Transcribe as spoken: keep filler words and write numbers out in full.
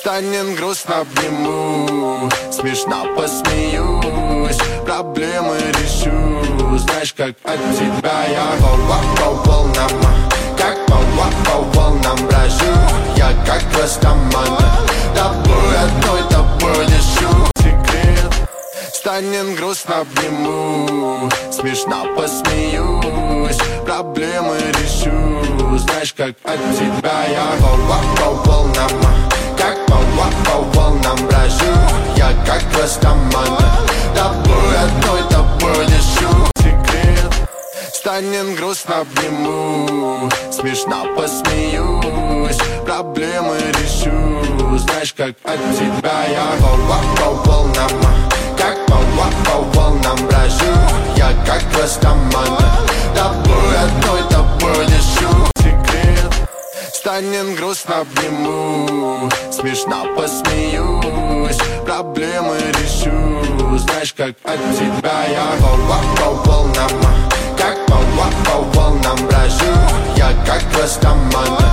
Станет грустно, обниму, смешно посмеюсь, проблемы решу. Знаешь, как от тебя я по волнам, как по волнам брожу. Я как растаман, тобой одной, тобой дышу. Секрет. Станет грустно, обниму, смешно посмеюсь, проблемы решу. Знаешь, как от тебя я по волнам, как по волнам брожу. Я как растаман, тобой одной, тобой дышу. Секрет. Станет грустно, обниму, смешно посмеюсь, проблемы решу. Знаешь, как от тебя я по волнам, как по волнам брожу. Я как растаман, тобой одной, тобой дышу. Секрет. Станет грустно, обниму, смешно посмеюсь, проблемы решу. Знаешь, как от тебя я по волнам, как по волнам брожу. Я как растаман,